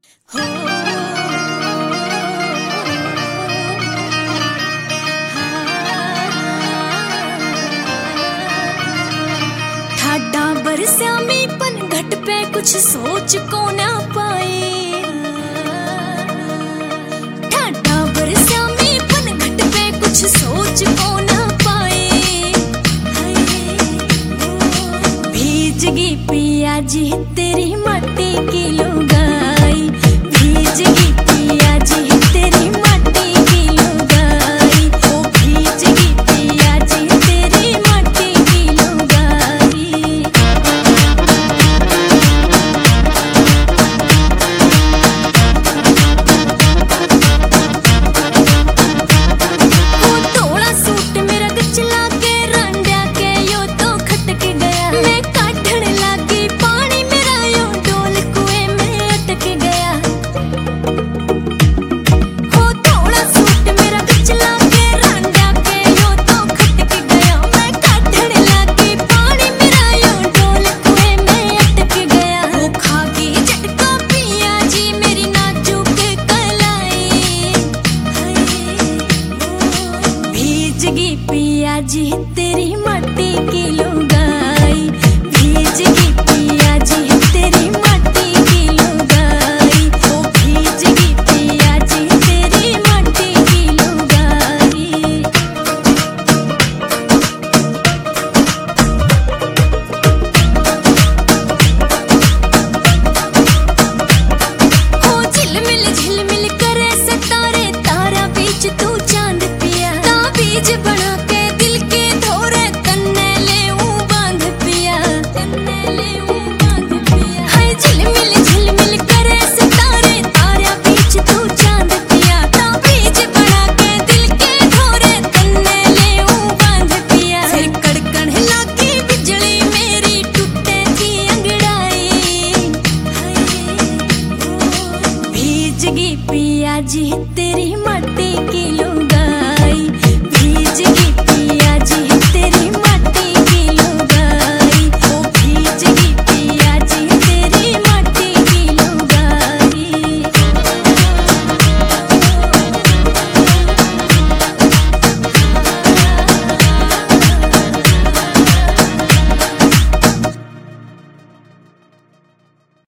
ठाडा बरस्या में पन घट पे कुछ सोच को ना पाए। ठाडा बरस्या में पन घट पे कुछ सोच को ना पाए। भीजगी पिया जी तेरी माटी की लुगाई, भीजगी पिया जी तेरी माटी की लुगाई, ओ भीजगी पिया जी तेरी माटी की लुगाई। वो थोड़ा सूट मेरा गचला के रंडिया के यो तो खटक गया। मैं काटण लागी पानी मेरा यो डोल कुएं में अटक गया। वो थोड़ा सूट मेरा गचला के रंडिया के यो तो खटक गया। मैं काटण लागी पानी मेरा यो डोल कुएं में अटक गया। वो खागी झटका पिया जी मेरी नाजुक कलाई। भीजगी पिया जी तेरी माटी की लुगाई, भीजगी पिया जी तेरी माटी की लुगाई, ओ भीजगी पिया जी तेरी माटी की लुगाई। ओ झिलमिल करे सितारे तारा बीच तू चांद पिया। ताबीज बना के दिल के धोरे कन्ने ले बांध पिया, कन्ने ले बांध पिया। हाय झिलमिल करे सितारे तारा बीच तू चांद पिया। ताबीज बना के दिल के धोरे कन्ने ले बांध पिया। फिर कड़कण लागी बिजली मेरी टूटे थी अंगड़ाई। भीजगी पिया जी तेरी